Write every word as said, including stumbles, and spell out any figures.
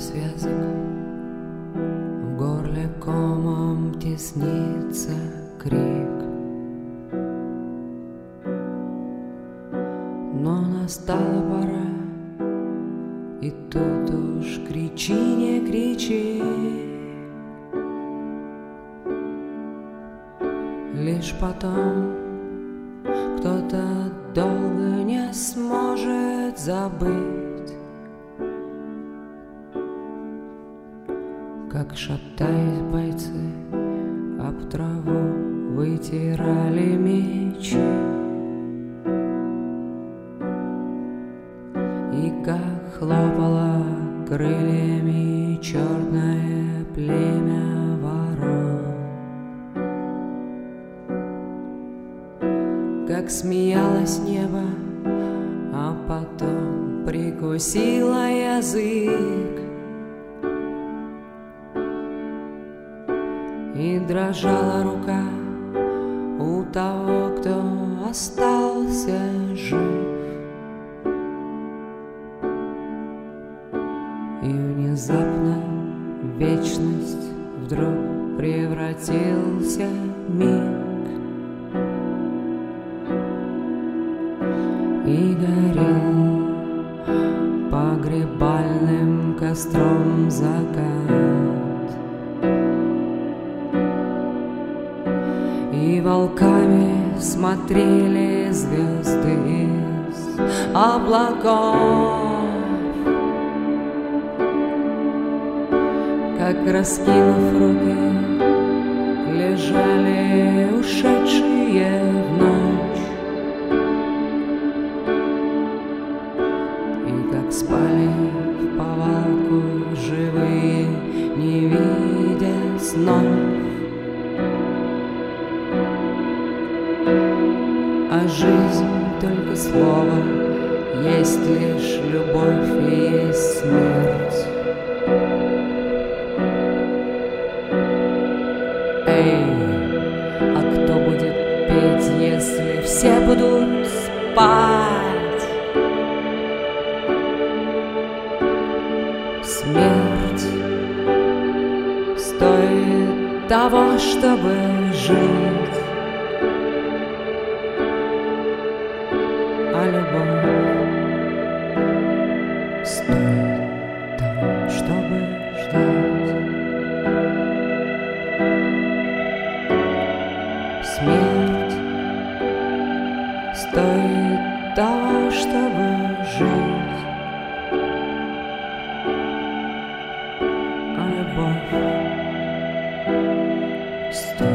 связок, в горле комом теснится крик. Но настала пора, и тут уж кричи, не кричи. Лишь потом кто-то долго не сможет забыть, как, шатаясь, бойцы об траву вытирали мечи, и как хлопало крыльями черное племя ворон, как смеялось небо, а потом прикусило язык, и дрожала рука у того, кто остался жив. И внезапно в вечность вдруг превратился миг, и горел погребальным костром закат, и волками смотрели звезды из облаков, как, раскинув руки, лежали ушедшие в ночь, и как спали в повалку живые, не видя снов. А жизнь только слово, есть лишь любовь и есть смерть. Эй, а кто будет петь, если все будут спать? Смерть стоит того, чтобы жить, а любовь стоит того, чтобы ждать. Смерть стоит того, чтобы жить, а любовь стоит